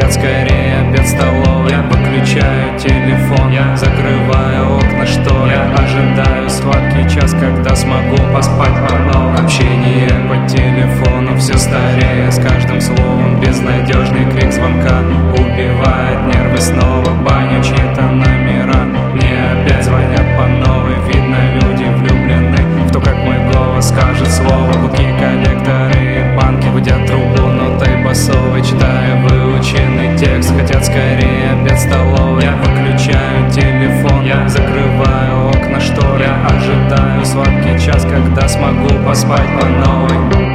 Хотят скорее обед в столовой. Я выключаю телефон, я закрываю окна, шторы. Я ожидаю сладкий час, когда смогу поспать по новой. Общение по телефону все старее, с каждым словом безнадежный крик звонка убивает нервы снова. Баню чьи-то номера, мне опять звонят по новой. Видно, люди влюблены в то, как мой голос скажет слово. Будки, коллекторы и банки гудят трубу нотой басовой. Читая выученный текст, хотят скорее обед в столовой. Я выключаю телефон, я закрываю окна, шторы. Я ожидаю сладкий час, когда смогу поспать по новой.